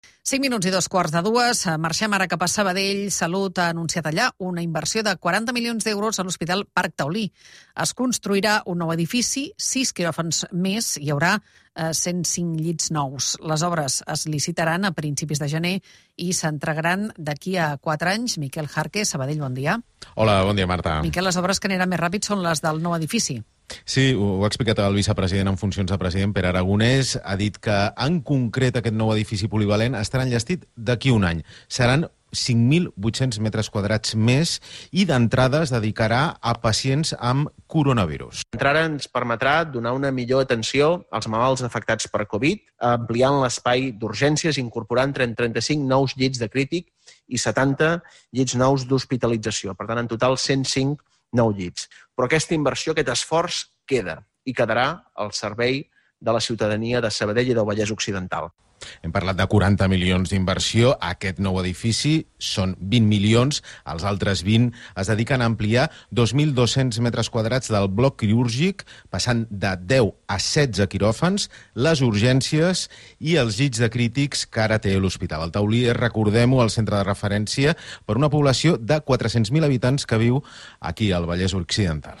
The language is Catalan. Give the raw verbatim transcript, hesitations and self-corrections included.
Cinc minuts i dos quarts de dues. Marxem ara cap a Sabadell. Salut ha anunciat allà una inversió de quaranta milions d'euros a l'Hospital Parc Taulí. Es construirà un nou edifici, sis quiròfans més, hi haurà eh, cent cinc llits nous. Les obres es licitaran a principis de gener i s'entregaran d'aquí a quatre anys. Miquel Jarque, Sabadell, bon dia. Hola, bon dia, Marta. Miquel, les obres que aniran més ràpid són les del nou edifici. Sí, ho ha explicat el vicepresident en funcions de president, Pere Aragonès. Ha dit que, en concret, aquest nou edifici polivalent estarà enllestit d'aquí un any. Seran cinc mil vuit-cents metres quadrats més i d'entrada es dedicarà a pacients amb coronavirus. L'entrada ens permetrà donar una millor atenció als malalts afectats per Covid, ampliant l'espai d'urgències, incorporant trenta-cinc nous llits de crític i setanta llits nous d'hospitalització. Per tant, en total, cent cinc nou llits. Però aquesta inversió, aquest esforç, queda i quedarà al servei de la ciutadania de Sabadell i del Vallès Occidental. Hem parlat de quaranta milions d'inversió. Aquest nou edifici són vint milions. Els altres vint es dediquen a ampliar dos mil dos-cents metres quadrats del bloc quirúrgic, passant de deu a setze quiròfans, les urgències i els llits de crítics que ara té l'Hospital. El Taulí és, recordem-ho, el centre de referència per una població de quatre-cents mil habitants que viu aquí al Vallès Occidental.